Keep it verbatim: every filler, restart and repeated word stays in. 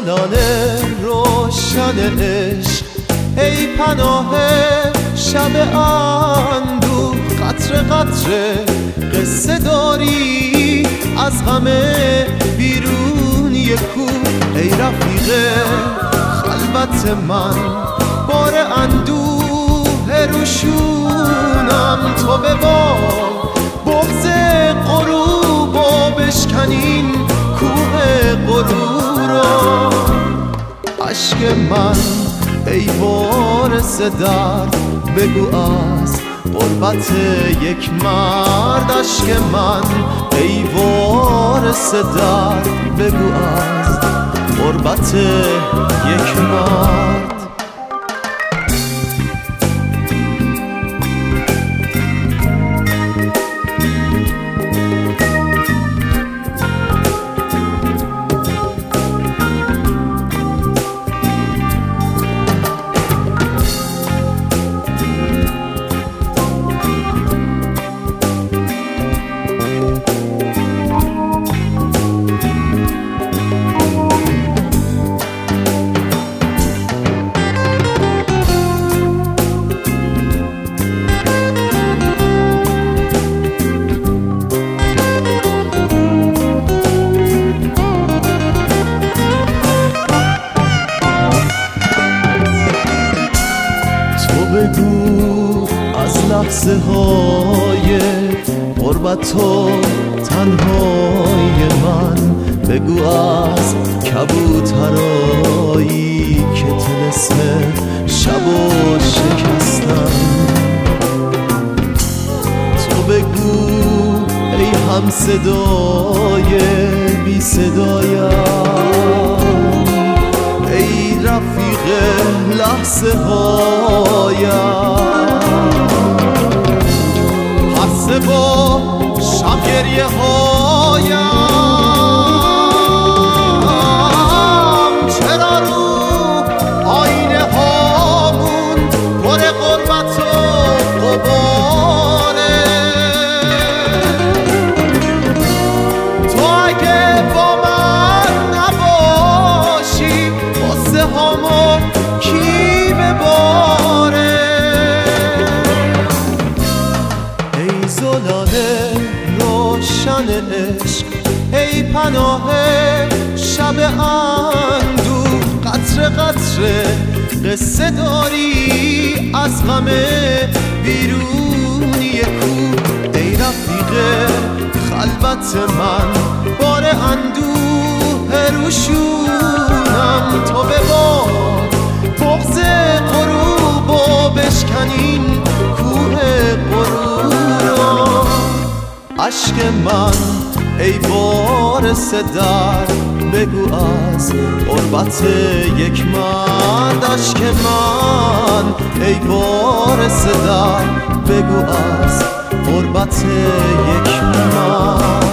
زلال روشن عشق ای پناه شب اندوه، قطره قطره قصه داری از همه بیرونی کوه. ای رفیق خلوت من بار اندوه روشونم، تو به بار بغض غروب و بشکنین کوه غرورا. عشق من ای وارث درد بگو از غربت یک مرد. عشق من ای وارث درد بگو از غربت یک مرد. بگو از لحظه های غربت و تنهای من، بگو از کبوترایی که طلسم شب و شکستن. تو بگو ای هم صدای بی صدایم، ای رفیق لحظه هایم. حسه با شب گریه هایم، چرا رو آینه هامون پر غربت و غباره. تو اگه با من نباشی غصه هامو کی بباره. ای زلال روشن عشق ای پناه شب اندوه، قطره قطره قصه داری از غم بیرونی کوه. ای رفیق خلوت من بار اندوه روشونم، تو به بار بغض غروب و بشکنین کوه غرورا. عشق من ای وارث درد بگو از غربت یک مرد. عشق من ای وارث درد بگو از غربت یک مرد.